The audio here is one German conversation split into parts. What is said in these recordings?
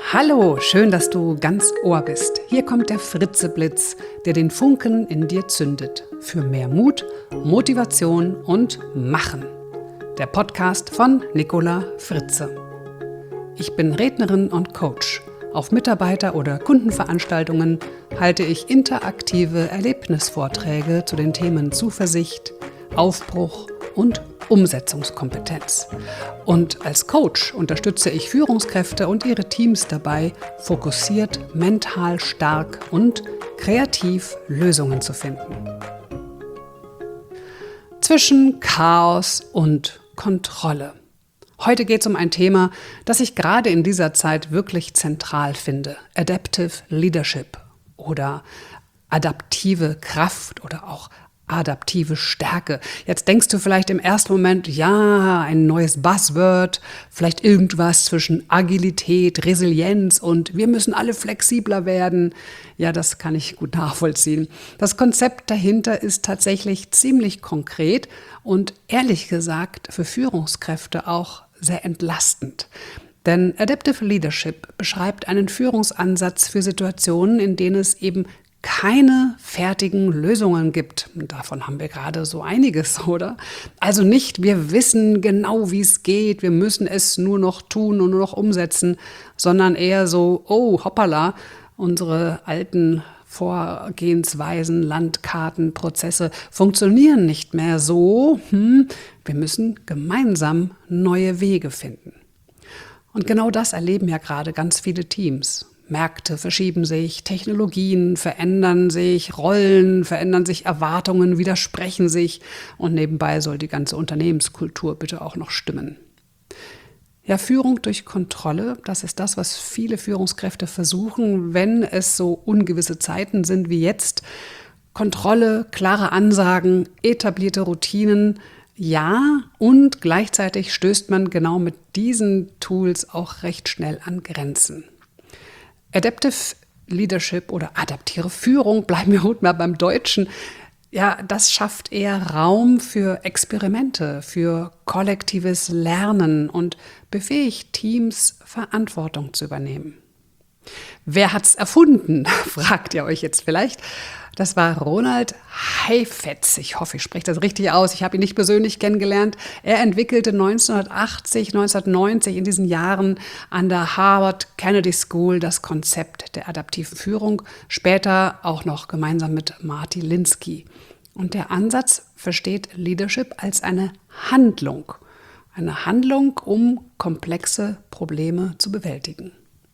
Hallo, schön, dass du ganz Ohr bist. Hier kommt der Fritzeblitz, der den Funken in dir zündet. Für mehr Mut, Motivation und Machen. Der Podcast von Nicola Fritze. Ich bin Rednerin und Coach. Auf Mitarbeiter- oder Kundenveranstaltungen halte ich interaktive Erlebnisvorträge zu den Themen Zuversicht, Aufbruch und Umsetzungskompetenz. Und als Coach unterstütze ich Führungskräfte und ihre Teams dabei, fokussiert, mental stark und kreativ Lösungen zu finden. Zwischen Chaos und Kontrolle. Heute geht es um ein Thema, das ich gerade in dieser Zeit wirklich zentral finde. Adaptive Leadership oder adaptive Kraft oder auch adaptive Stärke. Jetzt denkst du vielleicht im ersten Moment, ja, ein neues Buzzword, vielleicht irgendwas zwischen Agilität, Resilienz und wir müssen alle flexibler werden. Ja, das kann ich gut nachvollziehen. Das Konzept dahinter ist tatsächlich ziemlich konkret und ehrlich gesagt für Führungskräfte auch sehr entlastend. Denn Adaptive Leadership beschreibt einen Führungsansatz für Situationen, in denen es eben keine fertigen Lösungen gibt. Und davon haben wir gerade so einiges, oder? Also nicht, wir wissen genau, wie es geht, wir müssen es nur noch tun und nur noch umsetzen, sondern eher so, oh, hoppala, unsere alten Vorgehensweisen, Landkarten, Prozesse funktionieren nicht mehr so. Wir müssen gemeinsam neue Wege finden. Und genau das erleben ja gerade ganz viele Teams. Märkte verschieben sich, Technologien verändern sich, Rollen verändern sich, Erwartungen widersprechen sich und nebenbei soll die ganze Unternehmenskultur bitte auch noch stimmen. Ja, Führung durch Kontrolle, das ist das, was viele Führungskräfte versuchen, wenn es so ungewisse Zeiten sind wie jetzt. Kontrolle, klare Ansagen, etablierte Routinen, ja, und gleichzeitig stößt man genau mit diesen Tools auch recht schnell an Grenzen. Adaptive Leadership oder adaptive Führung, bleiben wir heute mal beim Deutschen, ja, das schafft eher Raum für Experimente, für kollektives Lernen und befähigt Teams, Verantwortung zu übernehmen. Wer hat's erfunden, fragt ihr euch jetzt vielleicht. Das war Ronald Heifetz. Ich hoffe, ich spreche das richtig aus. Ich habe ihn nicht persönlich kennengelernt. Er entwickelte 1980, 1990 in diesen Jahren an der Harvard Kennedy School das Konzept der adaptiven Führung. Später auch noch gemeinsam mit Marty Linsky. Und der Ansatz versteht Leadership als eine Handlung. Eine Handlung, um komplexe Probleme zu bewältigen.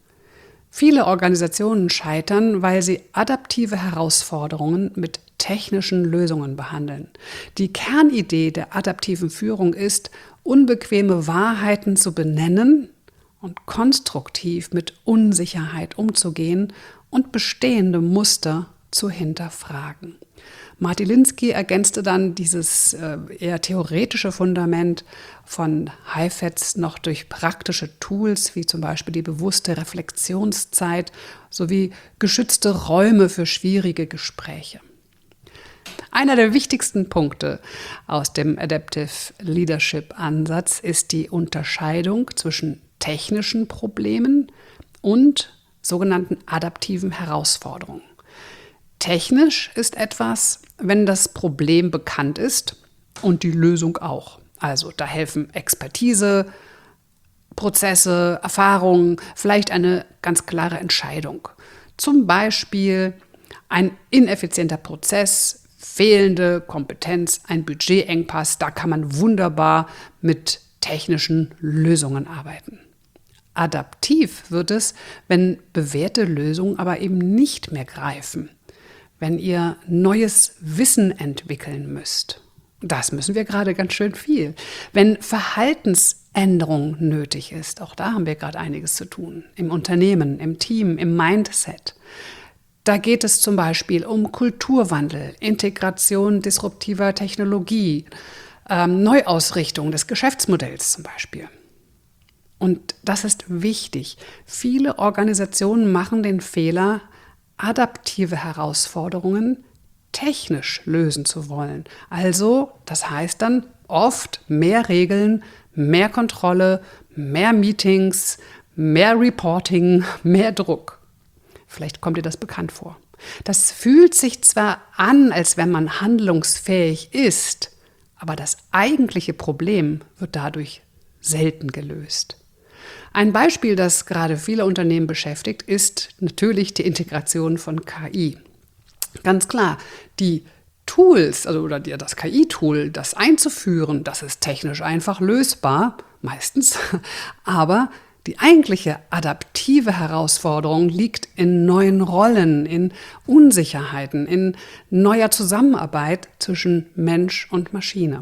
Viele Organisationen scheitern, weil sie adaptive Herausforderungen mit technischen Lösungen behandeln. Die Kernidee der adaptiven Führung ist, unbequeme Wahrheiten zu benennen und konstruktiv mit Unsicherheit umzugehen und bestehende Muster zu hinterfragen. Marty Linsky ergänzte dann dieses eher theoretische Fundament von Heifetz noch durch praktische Tools, wie zum Beispiel die bewusste Reflexionszeit sowie geschützte Räume für schwierige Gespräche. Einer der wichtigsten Punkte aus dem Adaptive Leadership Ansatz ist die Unterscheidung zwischen technischen Problemen und sogenannten adaptiven Herausforderungen. Technisch ist etwas, wenn das Problem bekannt ist und die Lösung auch. Also da helfen Expertise, Prozesse, Erfahrungen, vielleicht eine ganz klare Entscheidung. Zum Beispiel ein ineffizienter Prozess, fehlende Kompetenz, ein Budgetengpass, da kann man wunderbar mit technischen Lösungen arbeiten. Adaptiv wird es, wenn bewährte Lösungen aber eben nicht mehr greifen. Wenn ihr neues Wissen entwickeln müsst. Das müssen wir gerade ganz schön viel. Wenn Verhaltensänderung nötig ist, auch da haben wir gerade einiges zu tun. Im Unternehmen, im Team, im Mindset. Da geht es zum Beispiel um Kulturwandel, Integration disruptiver Technologie, Neuausrichtung des Geschäftsmodells zum Beispiel. Und das ist wichtig. Viele Organisationen machen den Fehler, adaptive Herausforderungen technisch lösen zu wollen. Also, das heißt dann oft mehr Regeln, mehr Kontrolle, mehr Meetings, mehr Reporting, mehr Druck. Vielleicht kommt dir das bekannt vor. Das fühlt sich zwar an, als wenn man handlungsfähig ist, aber das eigentliche Problem wird dadurch selten gelöst. Ein Beispiel, das gerade viele Unternehmen beschäftigt, ist natürlich die Integration von KI. Ganz klar, die Tools, das KI-Tool, das einzuführen, das ist technisch einfach lösbar, meistens, aber die eigentliche adaptive Herausforderung liegt in neuen Rollen, in Unsicherheiten, in neuer Zusammenarbeit zwischen Mensch und Maschine.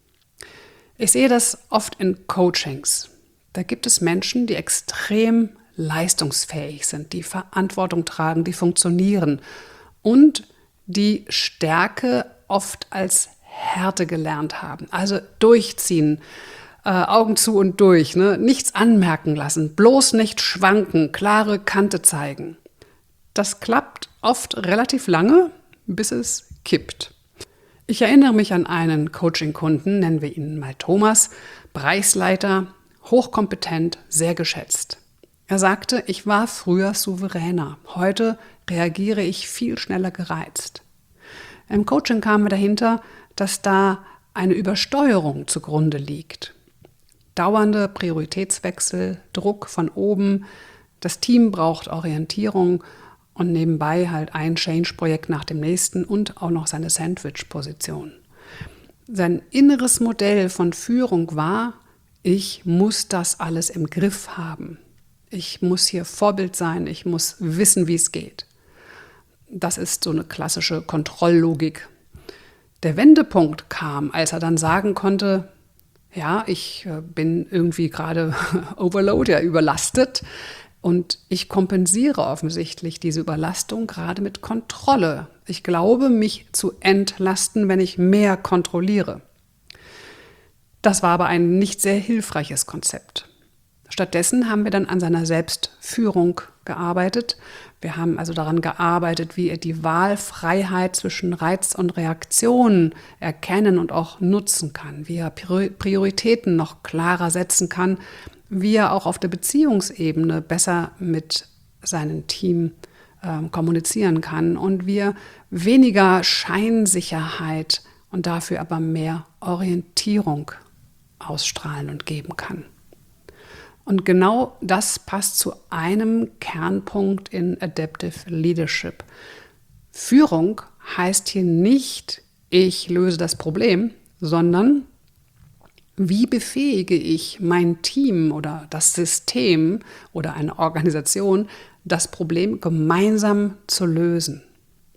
Ich sehe das oft in Coachings. Da gibt es Menschen, die extrem leistungsfähig sind, die Verantwortung tragen, die funktionieren und die Stärke oft als Härte gelernt haben. Also durchziehen, Augen zu und durch, ne? Nichts anmerken lassen, bloß nicht schwanken, klare Kante zeigen. Das klappt oft relativ lange, bis es kippt. Ich erinnere mich an einen Coaching-Kunden, nennen wir ihn mal Thomas, Bereichsleiter, hochkompetent, sehr geschätzt. Er sagte, ich war früher souveräner, heute reagiere ich viel schneller gereizt. Im Coaching kamen wir dahinter, dass da eine Übersteuerung zugrunde liegt. Dauernde Prioritätswechsel, Druck von oben, das Team braucht Orientierung und nebenbei halt ein Change-Projekt nach dem nächsten und auch noch seine Sandwich-Position. Sein inneres Modell von Führung war, ich muss das alles im Griff haben. Ich muss hier Vorbild sein, ich muss wissen, wie es geht. Das ist so eine klassische Kontrolllogik. Der Wendepunkt kam, als er dann sagen konnte, ja, ich bin irgendwie gerade overload, ja, überlastet und ich kompensiere offensichtlich diese Überlastung gerade mit Kontrolle. Ich glaube, mich zu entlasten, wenn ich mehr kontrolliere. Das war aber ein nicht sehr hilfreiches Konzept. Stattdessen haben wir dann an seiner Selbstführung gearbeitet. Wir haben also daran gearbeitet, wie er die Wahlfreiheit zwischen Reiz und Reaktion erkennen und auch nutzen kann, wie er Prioritäten noch klarer setzen kann, wie er auch auf der Beziehungsebene besser mit seinem Team kommunizieren kann und wie er weniger Scheinsicherheit und dafür aber mehr Orientierung ausstrahlen und geben kann. Und genau das passt zu einem Kernpunkt in Adaptive Leadership. Führung heißt hier nicht, ich löse das Problem, sondern wie befähige ich mein Team oder das System oder eine Organisation, das Problem gemeinsam zu lösen.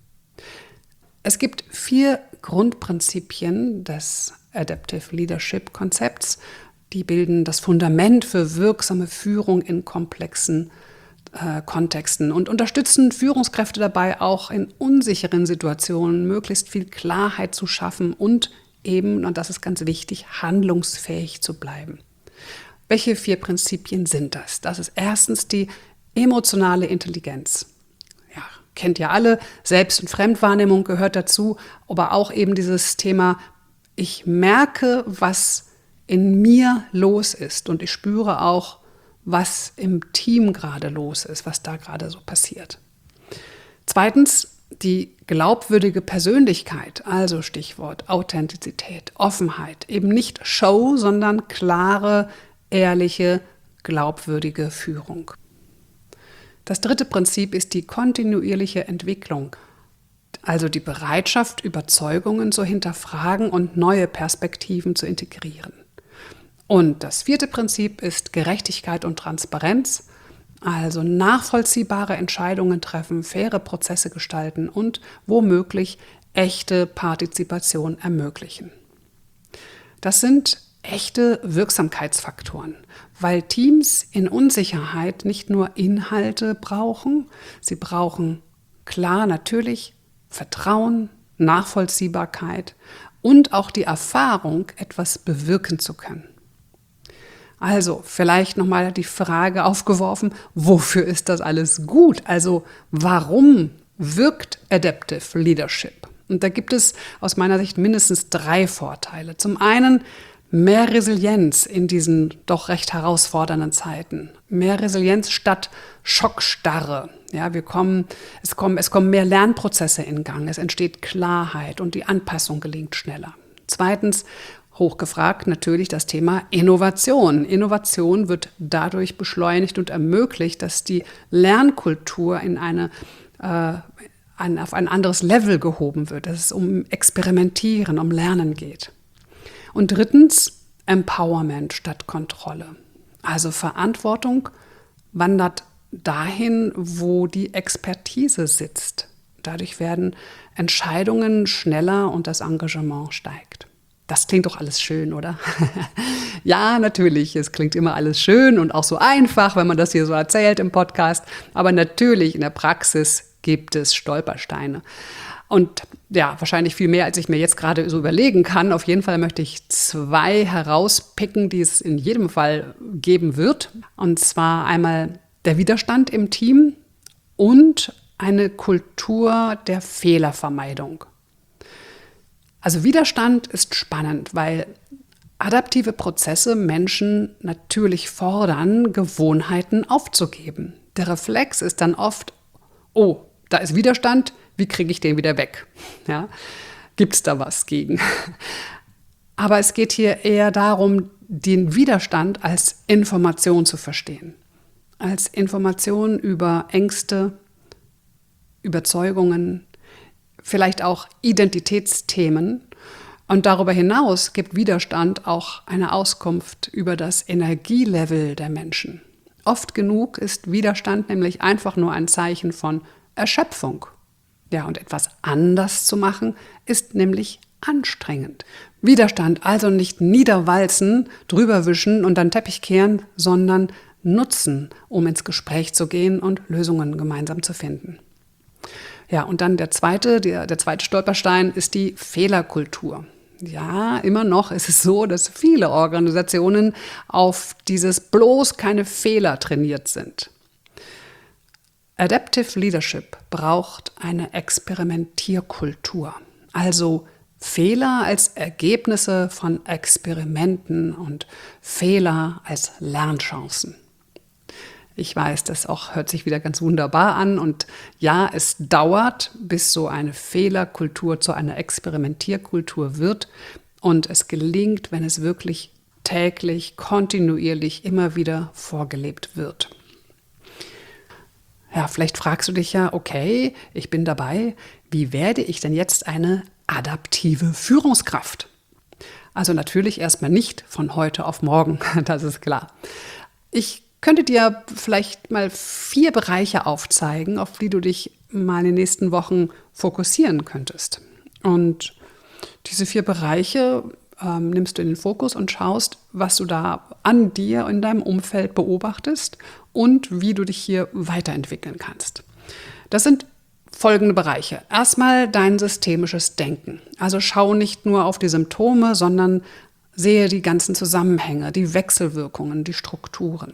Es gibt 4 Grundprinzipien des Adaptive Leadership Konzepts. Die bilden das Fundament für wirksame Führung in komplexen Kontexten und unterstützen Führungskräfte dabei, auch in unsicheren Situationen möglichst viel Klarheit zu schaffen und eben, und das ist ganz wichtig, handlungsfähig zu bleiben. Welche 4 Prinzipien sind das? Das ist erstens die emotionale Intelligenz. Ja, kennt ihr alle, Selbst- und Fremdwahrnehmung gehört dazu, aber auch eben dieses Thema, ich merke, was in mir los ist und ich spüre auch, was im Team gerade los ist, was da gerade so passiert. Zweitens, die glaubwürdige Persönlichkeit, also Stichwort Authentizität, Offenheit, eben nicht Show, sondern klare, ehrliche, glaubwürdige Führung. Das 3. Prinzip ist die kontinuierliche Entwicklung, also die Bereitschaft, Überzeugungen zu hinterfragen und neue Perspektiven zu integrieren. Und das 4. Prinzip ist Gerechtigkeit und Transparenz, also nachvollziehbare Entscheidungen treffen, faire Prozesse gestalten und womöglich echte Partizipation ermöglichen. Das sind echte Wirksamkeitsfaktoren, weil Teams in Unsicherheit nicht nur Inhalte brauchen, sie brauchen klar natürlich Vertrauen, Nachvollziehbarkeit und auch die Erfahrung, etwas bewirken zu können. Also vielleicht nochmal die Frage aufgeworfen, wofür ist das alles gut? Also warum wirkt Adaptive Leadership? Und da gibt es aus meiner Sicht mindestens 3 Vorteile. Zum einen, Mehr Resilienz in diesen doch recht herausfordernden Zeiten. Mehr Resilienz statt Schockstarre. Ja, es kommen mehr Lernprozesse in Gang. Es entsteht Klarheit und die Anpassung gelingt schneller. Zweitens, hochgefragt natürlich das Thema Innovation. Innovation wird dadurch beschleunigt und ermöglicht, dass die Lernkultur auf ein anderes Level gehoben wird, dass es um Experimentieren, um Lernen geht. Und drittens, Empowerment statt Kontrolle. Also Verantwortung wandert dahin, wo die Expertise sitzt. Dadurch werden Entscheidungen schneller und das Engagement steigt. Das klingt doch alles schön, oder? Ja, natürlich, es klingt immer alles schön und auch so einfach, wenn man das hier so erzählt im Podcast. Aber natürlich, in der Praxis gibt es Stolpersteine. Und ja, wahrscheinlich viel mehr, als ich mir jetzt gerade so überlegen kann. Auf jeden Fall möchte ich 2 herauspicken, die es in jedem Fall geben wird. Und zwar einmal der Widerstand im Team und eine Kultur der Fehlervermeidung. Also Widerstand ist spannend, weil adaptive Prozesse Menschen natürlich fordern, Gewohnheiten aufzugeben. Der Reflex ist dann oft, oh, da ist Widerstand, wie kriege ich den wieder weg? Ja, gibt es da was gegen? Aber es geht hier eher darum, den Widerstand als Information zu verstehen. Als Information über Ängste, Überzeugungen, vielleicht auch Identitätsthemen. Und darüber hinaus gibt Widerstand auch eine Auskunft über das Energielevel der Menschen. Oft genug ist Widerstand nämlich einfach nur ein Zeichen von Erschöpfung. Ja, und etwas anders zu machen, ist nämlich anstrengend. Widerstand also nicht niederwalzen, drüberwischen und dann Teppich kehren, sondern nutzen, um ins Gespräch zu gehen und Lösungen gemeinsam zu finden. Ja, und dann der zweite Stolperstein ist die Fehlerkultur. Ja, immer noch ist es so, dass viele Organisationen auf dieses bloß keine Fehler trainiert sind. Adaptive Leadership braucht eine Experimentierkultur, also Fehler als Ergebnisse von Experimenten und Fehler als Lernchancen. Ich weiß, das auch hört sich wieder ganz wunderbar an und ja, es dauert, bis so eine Fehlerkultur zu einer Experimentierkultur wird und es gelingt, wenn es wirklich täglich, kontinuierlich immer wieder vorgelebt wird. Ja, vielleicht fragst du dich ja, okay, ich bin dabei, wie werde ich denn jetzt eine adaptive Führungskraft? Also natürlich erstmal nicht von heute auf morgen, das ist klar. Ich könnte dir vielleicht mal 4 Bereiche aufzeigen, auf die du dich mal in den nächsten Wochen fokussieren könntest. Und diese 4 Bereiche nimmst du in den Fokus und schaust, was du da an dir in deinem Umfeld beobachtest und wie du dich hier weiterentwickeln kannst. Das sind folgende Bereiche. Erstmal dein systemisches Denken. Also schau nicht nur auf die Symptome, sondern sehe die ganzen Zusammenhänge, die Wechselwirkungen, die Strukturen.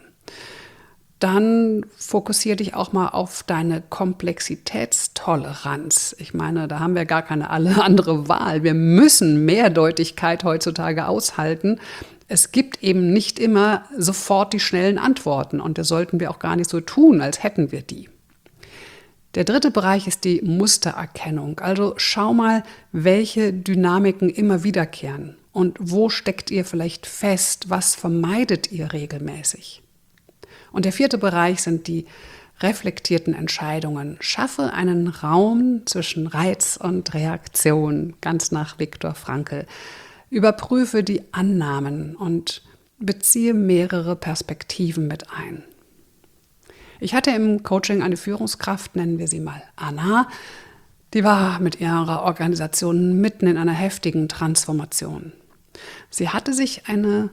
Dann fokussiere dich auch mal auf deine Komplexitätstoleranz. Ich meine, da haben wir gar keine andere Wahl. Wir müssen Mehrdeutigkeit heutzutage aushalten. Es gibt eben nicht immer sofort die schnellen Antworten und das sollten wir auch gar nicht so tun, als hätten wir die. Der 3. Bereich ist die Mustererkennung. Also schau mal, welche Dynamiken immer wiederkehren und wo steckt ihr vielleicht fest, was vermeidet ihr regelmäßig. Und der 4. Bereich sind die reflektierten Entscheidungen. Schaffe einen Raum zwischen Reiz und Reaktion, ganz nach Viktor Frankl. Überprüfe die Annahmen und beziehe mehrere Perspektiven mit ein. Ich hatte im Coaching eine Führungskraft, nennen wir sie mal Anna, die war mit ihrer Organisation mitten in einer heftigen Transformation. Sie hatte sich eine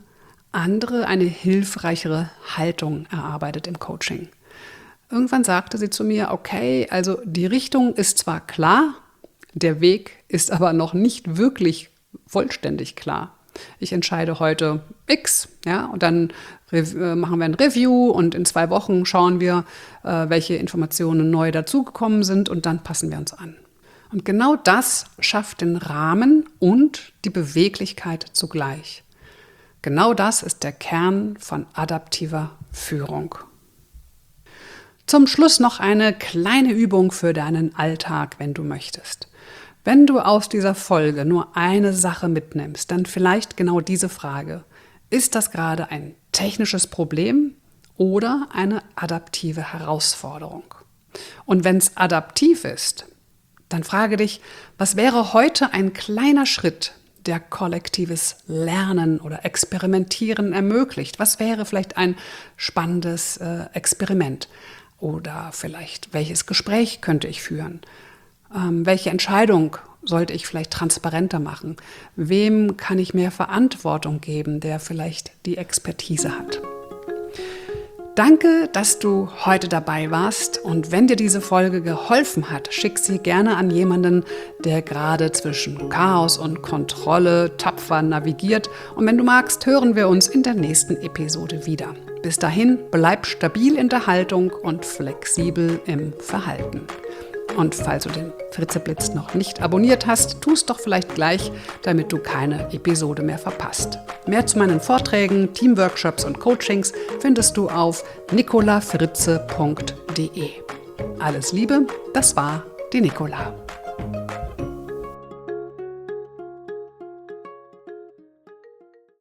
hilfreichere Haltung erarbeitet im Coaching. Irgendwann sagte sie zu mir, okay, also die Richtung ist zwar klar, der Weg ist aber noch nicht wirklich vollständig klar. Ich entscheide heute X, ja, und dann machen wir ein Review und in 2 Wochen schauen wir, welche Informationen neu dazugekommen sind und dann passen wir uns an. Und genau das schafft den Rahmen und die Beweglichkeit zugleich. Genau das ist der Kern von adaptiver Führung. Zum Schluss noch eine kleine Übung für deinen Alltag, wenn du möchtest. Wenn du aus dieser Folge nur eine Sache mitnimmst, dann vielleicht genau diese Frage. Ist das gerade ein technisches Problem oder eine adaptive Herausforderung? Und wenn es adaptiv ist, dann frage dich, was wäre heute ein kleiner Schritt, der kollektives Lernen oder Experimentieren ermöglicht? Was wäre vielleicht ein spannendes Experiment? Oder vielleicht, welches Gespräch könnte ich führen? Welche Entscheidung sollte ich vielleicht transparenter machen? Wem kann ich mehr Verantwortung geben, der vielleicht die Expertise hat? Danke, dass du heute dabei warst, und wenn dir diese Folge geholfen hat, schick sie gerne an jemanden, der gerade zwischen Chaos und Kontrolle tapfer navigiert, und wenn du magst, hören wir uns in der nächsten Episode wieder. Bis dahin, bleib stabil in der Haltung und flexibel im Verhalten. Und falls du den Fritzeblitz noch nicht abonniert hast, tu es doch vielleicht gleich, damit du keine Episode mehr verpasst. Mehr zu meinen Vorträgen, Teamworkshops und Coachings findest du auf nicolafritze.de. Alles Liebe, das war die Nicola.